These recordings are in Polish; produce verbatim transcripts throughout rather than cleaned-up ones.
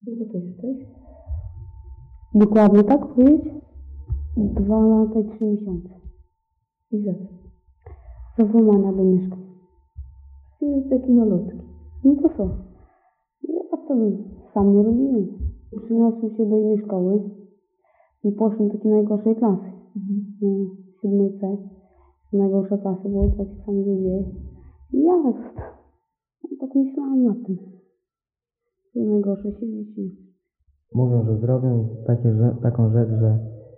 Gdzie ty jesteś? Dokładnie tak powiedzieć? Dwa lata i trzy miesiące. I za co? Za włamania do mieszkań. Ty jest taki malutki. No to co? Ja to sam nie robiłem. Przyniosłem się do innej szkoły i poszłem do takiej najgorszej klasy. Mhm. No, siódmej C. Najgorsza klasa, było takie same ludzie. I ja no, tak myślałam nad tym. To najgorsze się dzieci. Mówią, że zrobią takie, że, taką rzecz, że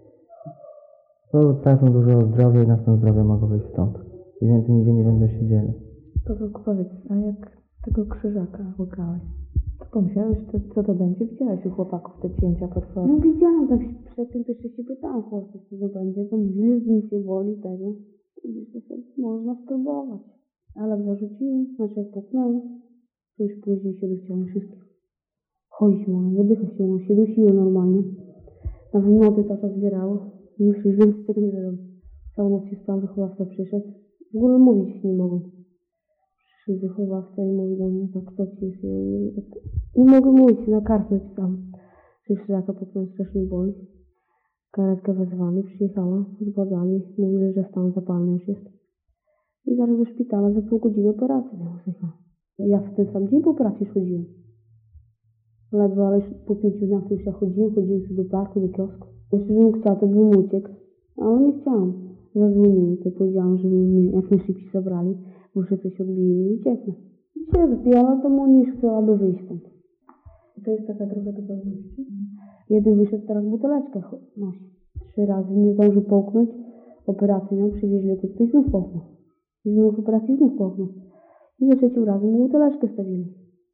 to tracą dużo zdrowia i na tym zdrowia mogą wyjść stąd. I więcej nigdzie nie będą siedzieli. Pawełku, powiedz, a jak tego krzyżaka łykałeś? To pomyślałeś, to, co to będzie? Widziałeś u chłopaków te cięcia pod formą? No widziałam, tak przed tym też się pytałam chłopców, co to będzie. To mówili, że nic nie boli tego. I myślę sobie, można spróbować. Ale jak zarzuciłem, znaczy jak puknąłem, to już później się dościąłem wszystkiego. Chodzić mogłem, oddychać się mogłem, się dusiło normalnie. Na wymoty tata zbierało. Myślisz, więcej tego nie zrobię. Całą noc się spałam, wychowawca przyszedł. W ogóle mówić nie mogłem. Przyszedł wychowawca i mówi do mnie, tak kto ci jest? Ja mówię, tak, nie mogę mówić, nakarknąć sam. Że szlaka po prostu strasznie boli. Karetkę wezwali, przyjechała, zbadali, mówili, że stan zapalny już jest. I zaraz do szpitala za pół godziny operacji miała psycha. Ja w ten sam dzień po operacji chodziłem. Ledwo, ale już po pięciu dniach to już ja chodziłem, chodziłem sobie do parku, do kiosku. Myślę, że bym chciała, to bym uciekł, ale nie chciałam. Zadzwoniłem, to powiedziałam, żeby mnie jak najszybciej zabrali, muszę coś odbiję i ucieknę. Się rozbijała, to mu nie chcę, aby wyjść stąd. To jest taka droga do wolności? Jeden wyszedł, teraz buteleczkę nosi. Trzy razy nie zdążył połknąć, operację miał, przywieźli go tutaj, znów połknął. I znów operacji, znów połknął. I za trzecim razem mu buteleczkę stawili.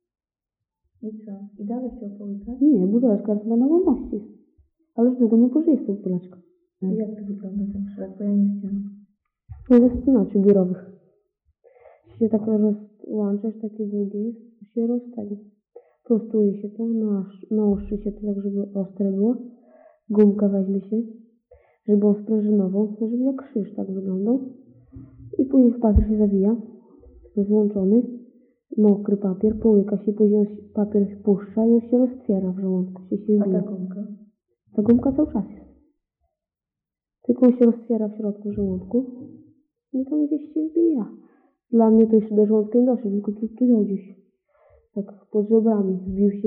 I co? I dalej chciał połykać? Nie, buteleczka chyba na wolności jest. Ale już długo nie pożyje z tą buteleczką. I jak to wygląda ten krzyżak? Bo ja nie widziałam. No ze spinaczy biurowych. Się tak rozłączasz, takie długie jest, to się roztagi. Prostuje się to, naostrzy się to tak, żeby ostre było. Gumka weźmie się, żeby on sprężynował, żeby jak krzyż tak wyglądał. I później w papier się zawija, złączony, mokry papier, połyka się, później papier się puszcza i on się roztwiera w żołądku, się się A ta wbija. gumka? Ta gumka cały czas jest. Tylko on się roztwiera w środku żołądku i tam gdzieś się wbija. Dla mnie to jeszcze do żołądka nie doszedł, tylko tu, tu gdzieś. Tak pod żebrami wbił się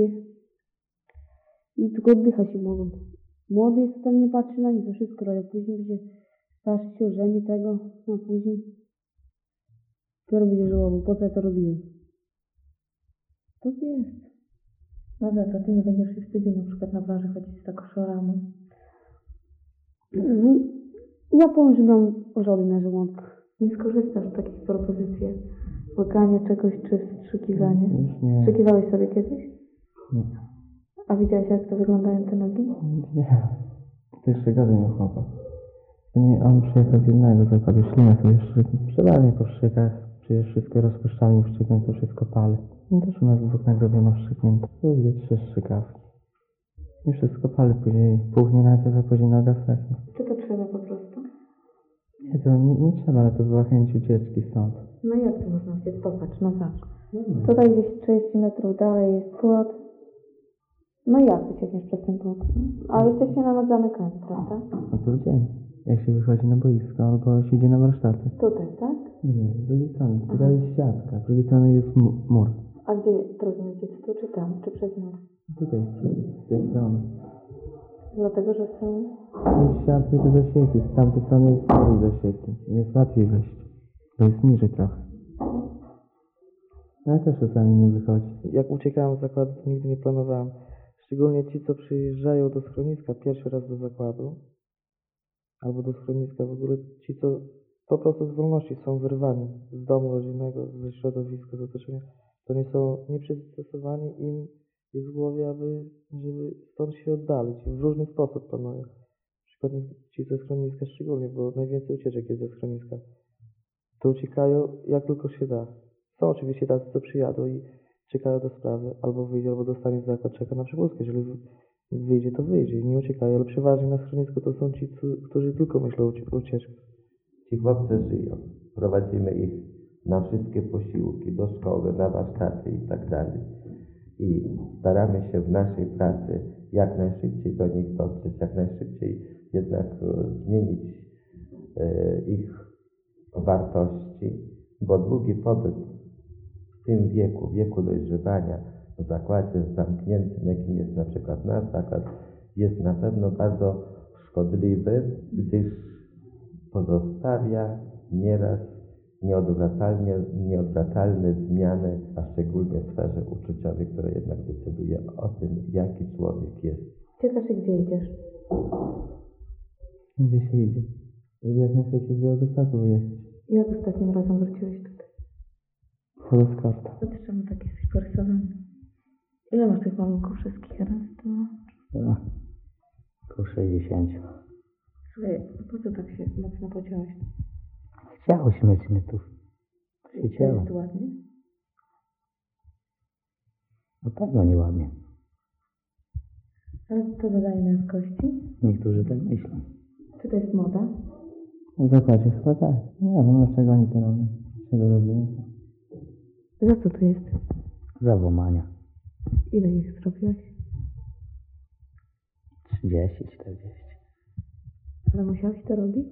i tylko oddychać się mogą. Młody jest, tam nie patrzy na nic, to wszystko robię. Później będzie starszy się ożeni tego, a później dopiero będzie żałował, po co ja to robiłem. To jest. No za co? Ty nie będziesz się wstydził na przykład na plaży chodzić z taką szoramą? Mhm. Ja powiem, że mam orzody na żołądkach. Nie skorzystasz z takich propozycji? Łykanie czegoś czy wstrzykiwanie? Już nie. Wstrzykiwałeś sobie kiedyś? Nie. A widziałeś, jak to wyglądają te nogi? Nie. To jeszcze gorzej miał chłopak. To nie, on przyjechał z jednego zakładu, ślinę sobie szczyknął. Przelanie po szczykach, przecież wszystko rozpuszczalnie wszczyknął, to wszystko pali. No też u nas dwóch nagrobie ma wszczyknięte. To dwie, trzy strzykawki. I wszystko pali, później puchnie najpierw, a później noga sechnie. Czy to trzeba po prostu? Nie, to nie, nie trzeba, ale to była chęć ucieczki stąd. No jak to można chcieć? Popatrz, no patrz. No, Tutaj gdzieś trzydzieści metrów dalej jest płot. No i jak uciekniesz przez ten płot? A jesteście nawet zamykani, prawda? no to w dzień. Jak się wychodzi na boisko albo się idzie na warsztaty. Tutaj, tak? Nie, z drugiej strony. Tutaj jest siatka, z drugiej strony jest mu- mur. A gdzie trudniej uciec? Tu czy tam? Czy przez mur? Tutaj, z tej strony. Dlatego, że są... Jest siatka i to zasieki, z tamtej strony jest mur i zasieki. Jest łatwiej wejść, bo jest niżej trochę. No ja też czasami nie wychodzi. Jak uciekałem z zakładu, to nigdy nie planowałem. Szczególnie ci, co przyjeżdżają do schroniska pierwszy raz do zakładu, albo do schroniska w ogóle, ci, co po prostu z wolności są wyrwani z domu rodzinnego, ze środowiska, z otoczenia, to nie są nieprzystosowani, im jest w głowie, aby żeby stąd się oddalić. W różny sposób planują. Na przykład ci ze schroniska szczególnie, bo najwięcej ucieczek jest ze schroniska. To uciekają jak tylko się da. Są oczywiście tacy, co przyjadą i czekają do sprawy, albo wyjdzie, albo dostanie zakład, czeka na przepustkę. Jeżeli wyjdzie, to wyjdzie i nie uciekają, ale przeważnie na schronisku to są ci, którzy tylko myślą o ucieczce. Ci chłopcy żyją. Prowadzimy ich na wszystkie posiłki, do szkoły, na warsztaty i tak dalej. i staramy się w naszej pracy jak najszybciej do nich dotrzeć, jak najszybciej jednak e, zmienić e, ich wartości, bo długi pobyt w tym wieku, wieku dojrzewania w zakładzie zamkniętym, jakim jest na przykład nasz zakład, jest na pewno bardzo szkodliwy, gdyż pozostawia nieraz nieodwracalnie, nieodwracalne zmiany, a szczególnie w sferze uczuciowej, która jednak decyduje o tym, jaki człowiek jest. Ciekawe, gdzie idziesz? Gdzie się idzie? Żeby jak najszybciej z Białegostoku wyjechać. Jak ostatnim razem wróciłeś tutaj? Chodoskarta. To ty czemu tak jesteś porysowany? Ile masz tych malunków wszystkich? Raz, dwa... No, koło sześćdziesięciu. Słuchaj, po co tak się mocno pociąłeś? Chciało śmieć mnie tu. Się Czy ciało. jest ładnie? Na pewno nieładnie. Ale to dodaje męskości? Niektórzy tak myślą. Czy to jest moda? W zakładzie chyba tak. Nie wiem, dlaczego oni to robią. Dlaczego robimy to? Za co tu jesteś? Za włamania. Ile ich zrobiłeś? trzydzieści, czterdzieści. Ale musiałeś to robić?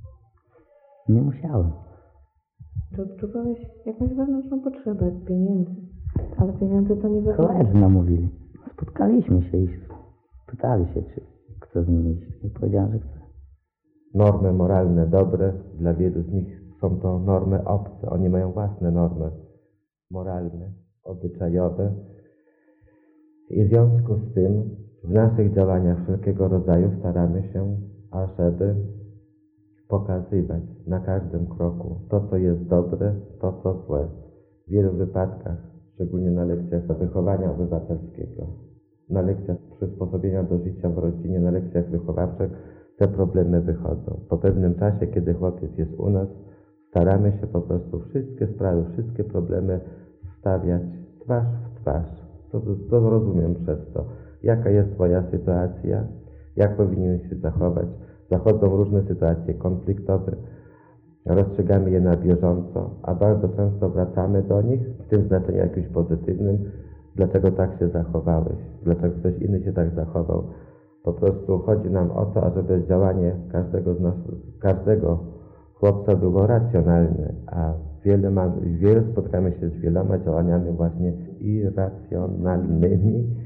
Nie musiałem. Czy odczuwałeś jakąś wewnętrzną potrzebę pieniędzy? Ale pieniądze to nie wewnętrzne. Koledzy namówili. Spotkaliśmy się i pytali się, czy chce z nimi iść. I powiedziałem, że chce. Normy moralne dobre, dla wielu z nich są to normy obce. Oni mają własne normy moralne, obyczajowe. I w związku z tym w naszych działaniach wszelkiego rodzaju staramy się, ażeby pokazywać na każdym kroku to, co jest dobre, to, co złe. W wielu wypadkach, szczególnie na lekcjach wychowania obywatelskiego, na lekcjach przysposobienia do życia w rodzinie, na lekcjach wychowawczych, te problemy wychodzą. Po pewnym czasie, kiedy chłopiec jest u nas, staramy się po prostu wszystkie sprawy, wszystkie problemy stawiać twarz w twarz. Co, co rozumiem przez to? Jaka jest twoja sytuacja? Jak powinien się zachować? Zachodzą różne sytuacje konfliktowe, rozstrzygamy je na bieżąco, a bardzo często wracamy do nich w tym znaczeniu jakimś pozytywnym. Dlaczego tak się zachowałeś? Dlaczego ktoś inny się tak zachował? Po prostu chodzi nam o to, ażeby działanie każdego z nas, każdego chłopca było racjonalne, a wiele, ma, wiele spotkamy się z wieloma działaniami właśnie irracjonalnymi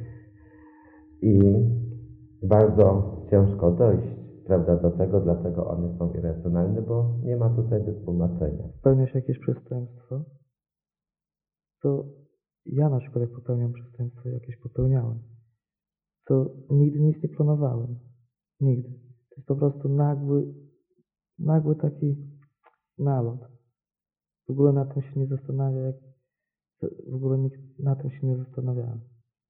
i bardzo ciężko dojść, prawda, do tego, dlaczego one są irracjonalne, bo nie ma tutaj wytłumaczenia. Popełniasz jakieś przestępstwo, to ja na przykład jak popełniam przestępstwo, jakieś popełniałem, to nigdy nic nie planowałem. Nigdy. To jest po prostu nagły, nagły taki nalot. W ogóle na tym się nie zastanawia, jak w ogóle nikt na tym się nie zastanawiałem.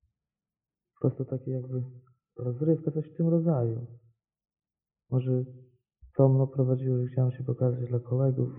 Po prostu takie jakby rozrywka, coś w tym rodzaju. Może to mnie prowadziło, że chciałem się pokazać dla kolegów.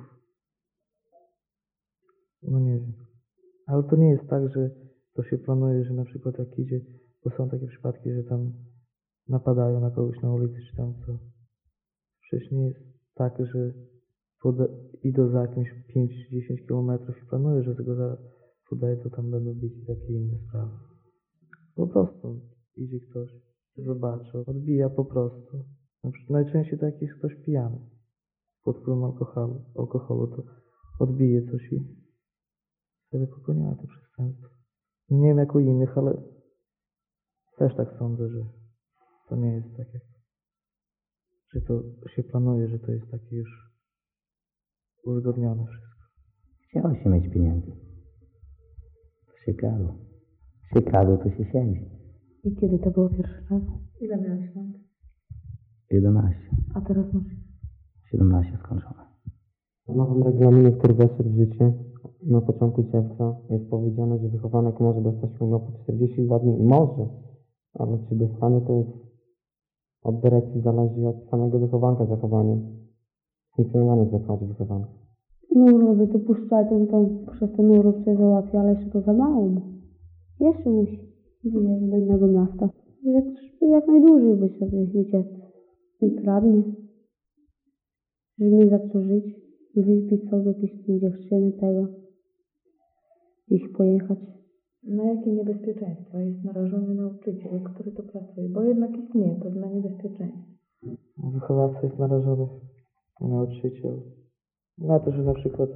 No nie wiem. Ale to nie jest tak, że to się planuje, że na przykład jak idzie, bo są takie przypadki, że tam napadają na kogoś na ulicy, czy tam co. Przecież nie jest tak, że poda- idą za jakimś pięć dziesięć kilometrów i planuje, że tego zaraz podaje, to tam będą bić i takie inne sprawy. Po prostu idzie ktoś, zobaczy, odbija po prostu. Na przykład najczęściej to jak jest ktoś pijany pod wpływem alkoholu, alkoholu, to odbije coś i wtedy popełniają to przestępstwo. No nie wiem jak u innych, ale też tak sądzę, że to nie jest tak jak, że to się planuje, że to jest takie już uzgodnione wszystko. Chciało się mieć pieniędzy. To się kradło. Się kradło, to się siedzi. I kiedy to było pierwszy raz? Ile miałeś lat? jedenaście. A teraz masz... siedemnaście skończone. W nowym regulaminie, który weszł w życie na początku czerwca, jest powiedziane, że wychowanek może dostać urlop po czterdzieści dwa dni. Może, ale czy dostanie, to jest od dyrekcji, zależy od samego wychowanka zachowanie. Funkcjonowanie w zakładzie wychowania. No urlopy to puszczają, to przez ten urlop się załatwia, ale jeszcze to za mało. Jeszcze musi wyjeżdżać do innego miasta. Jak, jak najdłużej by sobie uciec. I kradnie. Żeby mieć za co żyć. Wypić sobie jakieś dziewczyny tego. Ich pojechać. Na jakie niebezpieczeństwa jest narażony nauczyciel, który tu pracuje? Bo jednak istnieje pewne niebezpieczeństwo. Wychowawca jest narażony, nauczyciel. Na to, że na przykład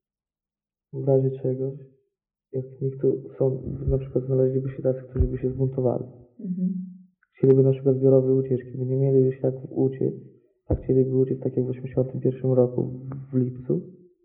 w razie czegoś, jak niektórzy są, na przykład znaleźliby się tacy, którzy by się zbuntowali. Mhm. Chcieliby na przykład zbiorowej ucieczki, by nie mieli już jak uciec, a chcieliby uciec tak jak w osiemdziesiątym pierwszym roku w lipcu,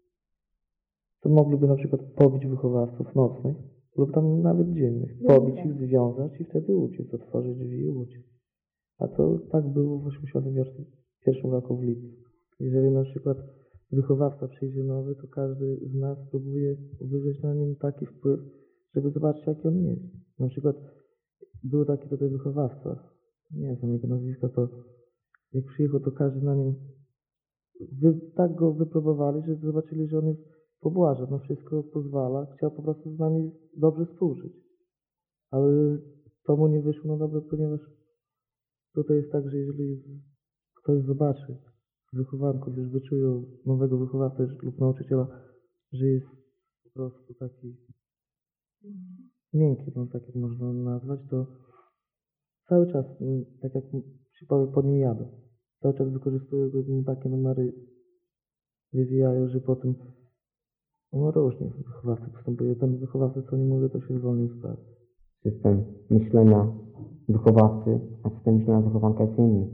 to mogliby na przykład pobić wychowawców nocnych lub tam nawet dziennych. Pobić ich, związać i wtedy uciec, otworzyć drzwi i uciec. A to tak było w osiemdziesiątym pierwszym roku w lipcu. Jeżeli na przykład wychowawca przyjdzie nowy, to każdy z nas próbuje wywrzeć na nim taki wpływ, żeby zobaczyć, jaki on jest. Na przykład był taki tutaj wychowawca, nie znam jego nazwiska, to jak przyjechał, to każdy na nim wy, tak go wypróbowali, że zobaczyli, że on jest pobłaża, no wszystko pozwala, chciał po prostu z nami dobrze współżyć. Ale to mu nie wyszło na dobre, ponieważ tutaj jest tak, że jeżeli ktoś zobaczy z wychowanków, już wyczują nowego wychowawcę lub nauczyciela, że jest po prostu taki miękki, no tak jak można nazwać, to cały czas, tak jak się powie, po nim jadą. Cały czas wykorzystują go, takie numery wywijają, że potem no różnie wychowawcy postępuje. Ten wychowawca, co nie mówię, to się zwolnił z pracy. System myślenia wychowawcy, a system myślenia wychowanka jest inny.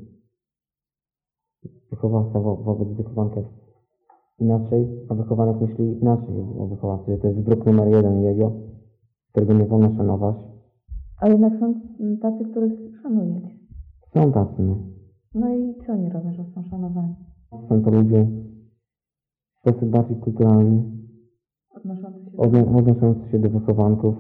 Wychowawca wo wobec wychowanka jest inaczej, a wychowanek myśli inaczej o wychowawcy. To jest wróg numer jeden jego, którego nie wolno szanować. A jednak są tacy, których szanujecie. Są tacy, no. No i co oni robią, że są szanowani? Są to ludzie w sposób bardziej kulturalny, Odnoszący się do... odno odnoszący się do wychowanków.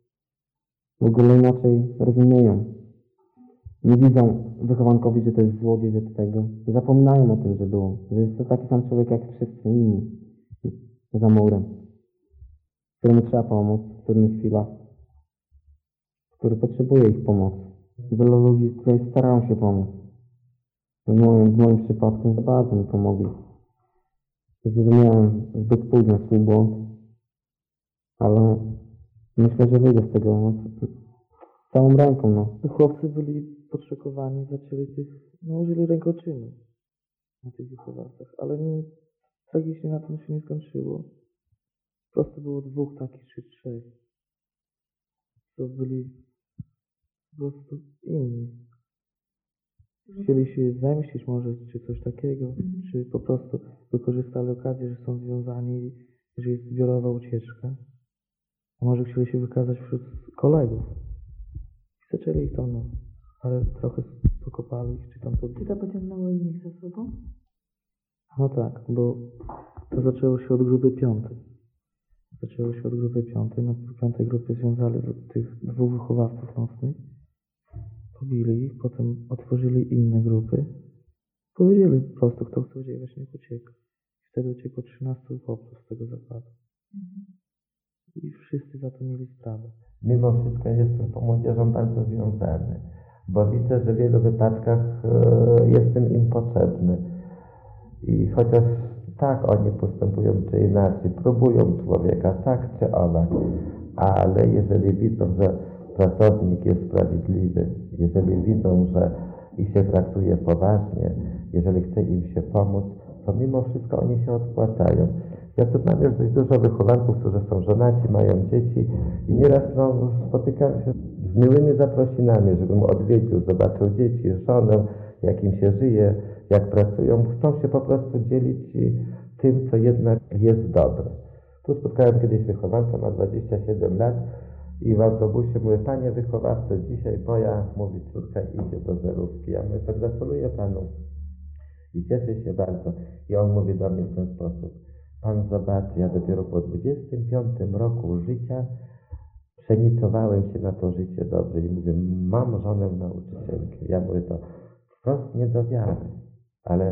W ogóle inaczej rozumieją. Nie widzą wychowankowi, że to jest złodziej, że to tego. Zapominają o tym, że było. Że jest to taki sam człowiek jak wszyscy inni za murem, któremu trzeba pomóc w trudnych chwilach, który potrzebuje ich pomocy. Wielu ludzi tutaj starają się pomóc. W moim, w moim przypadku bardzo mi pomogli. Zrozumiałem zbyt późno swój błąd, ale myślę, że wyjdę z tego no, całą ręką. No. Chłopcy byli podszokowani, zaczęli tych, no użyli rękoczynu na tych wychowawcach, ale nie, tragicznie na tym się nie skończyło. Po prostu było dwóch takich czy trzech, co byli po prostu inni. Chcieli się zemścić może, czy coś takiego, czy po prostu wykorzystali okazję, że są związani, że jest zbiorowa ucieczka. A może chcieli się wykazać wśród kolegów. I zaczęli ich tam, no, ale trochę pokopali ich, czy tam Czy podbili. to pociągnęło innych za sobą? No tak, bo to zaczęło się od grupy piątej. Zaczęło się od grupy piątej. Na piątej grupie związali tych dwóch wychowawców nocnych. Pobili ich, potem otworzyli inne grupy. Powiedzieli po prostu, kto chce uciekać, właśnie ucieka. I wtedy uciekło trzynastu chłopców z tego zakładu. Mhm. I wszyscy za to mieli sprawę. Mimo wszystko jestem tą młodzieżą bardzo związany, bo widzę, że w wielu wypadkach e, jestem im potrzebny. I chociaż tak oni postępują czy inaczej, próbują człowieka tak czy owak, ale jeżeli widzą, że pracownik jest sprawiedliwy, jeżeli widzą, że ich się traktuje poważnie, jeżeli chce im się pomóc, to mimo wszystko oni się odpłacają. Ja tu mam już dość dużo wychowanków, którzy są żonaci, mają dzieci i nieraz no, spotykam się z miłymi zaprosinami, żebym odwiedził, zobaczył dzieci, żonę, jak im się żyje, jak pracują. Chcą się po prostu dzielić tym, co jednak jest dobre. Tu spotkałem kiedyś wychowanka, ma dwadzieścia siedem lat i w autobusie mówię, panie wychowawco, dzisiaj moja, mówi córka, idzie do zerówki. Ja mówię, to gratuluję panu i cieszę się bardzo. I on mówi do mnie w ten sposób, pan zobaczy, ja dopiero po dwudziestym piątym roku życia przenicowałem się na to życie dobre i mówię, mam żonę nauczycielkę. Ja mówię to wprost nie do wiary, ale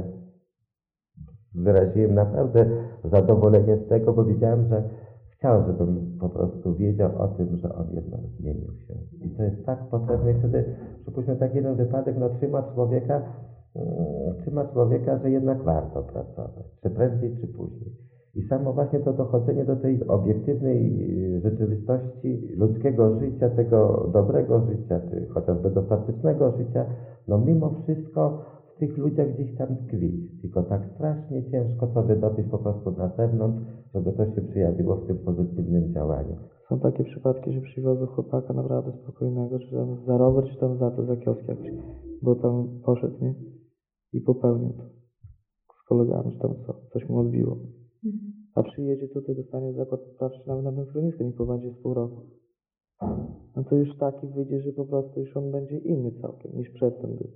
wyraziłem naprawdę zadowolenie z tego, bo wiedziałem, że chciał, żebym po prostu wiedział o tym, że on jednak zmienił się. I to jest tak potrzebne. I wtedy, przypuśćmy, taki jeden wypadek, no trzyma człowieka, trzyma człowieka, że jednak warto pracować, czy prędzej, czy później. I samo właśnie to dochodzenie do tej obiektywnej y, rzeczywistości ludzkiego życia, tego dobrego życia, czy chociażby dostatecznego życia, no mimo wszystko w tych ludziach gdzieś tam tkwi. Tylko tak strasznie ciężko to wydobyć po prostu na zewnątrz, żeby to się przejawiło w tym pozytywnym działaniu. Są takie przypadki, że przywiozą chłopaka naprawdę spokojnego, czy tam za rower, czy tam za to, za kiosk jakiś, bo tam poszedł, nie? I popełnił to z kolegami, czy tam co, coś mu odbiło. A przyjedzie tutaj, dostanie zakład poprawczy nawet na tym schronisku, niech pobędzie z pół roku. No to już taki wyjdzie, że po prostu już on będzie inny całkiem, niż przedtem był.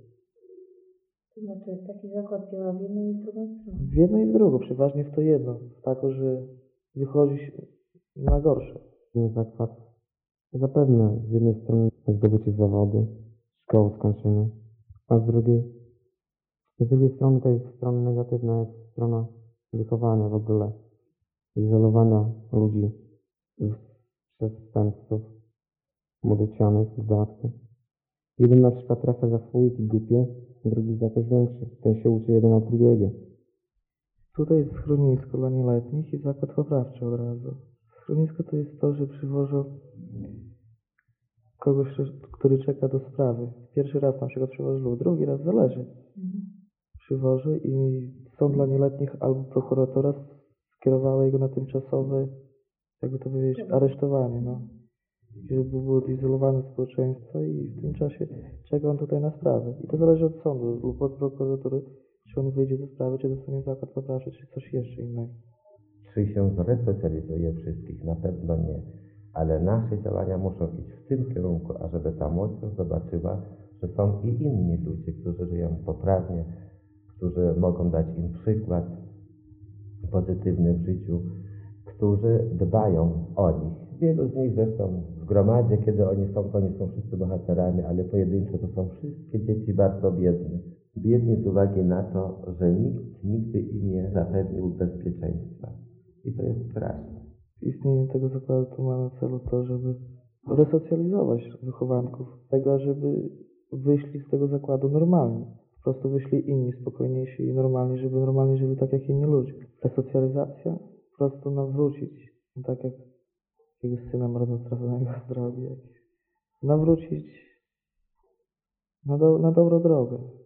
To znaczy, taki zakład działa w jedną i w drugą stronę. W jedno i w drugą, przeważnie w to jedno. Tako, że wychodzi się na gorsze. Ten zakład zapewne z jednej strony zdobycie zawodu, szkoły skończenie, a z drugiej z drugiej strony to jest strona negatywna, jest strona wychowania w ogóle, izolowania ludzi z przestępców, młodocianych, z dodatku. Jeden na przykład trafia za fujki głupie, drugi za coś większy. Ten się uczy jeden od drugiego. Tutaj jest schronisko dla nieletnich i zakład poprawczy od razu. Schronisko to jest to, że przywożą kogoś, który czeka do sprawy. Pierwszy raz na przykład przywożą lub drugi raz, zależy. Przywożą i sąd dla nieletnich albo prokuratura skierowała jego na tymczasowe, jakby to powiedzieć, aresztowanie, no. Żeby było odizolowane społeczeństwo i w tym czasie czeka on tutaj na sprawę. I to zależy od sądu lub od prokuratury, czy on wyjdzie ze sprawy, czy dostanie zakład poprawczy, czy coś jeszcze innego. Czy się zresocjalizuje wszystkich? Na pewno nie. Ale nasze działania muszą iść w tym kierunku, ażeby ta młodzież zobaczyła, że są i inni ludzie, którzy żyją poprawnie, którzy mogą dać im przykład pozytywny w życiu, którzy dbają o nich. Wielu z nich zresztą w gromadzie, kiedy oni są, to oni są wszyscy bohaterami, ale pojedynczo to są wszystkie dzieci bardzo biedne. Biedni z uwagi na to, że nikt nigdy im nie zapewnił bezpieczeństwa. I to jest straszne. Istnienie tego zakładu to ma na celu to, żeby resocjalizować wychowanków. Tego, żeby wyszli z tego zakładu normalnie. Po prostu wyszli inni, spokojniejsi i normalni, żeby normalnie żyli tak jak inni ludzie. Resocjalizacja po prostu nawrócić, tak jak jakiegoś syna marnotrawionego z drogi, nawrócić na, do, na dobrą drogę.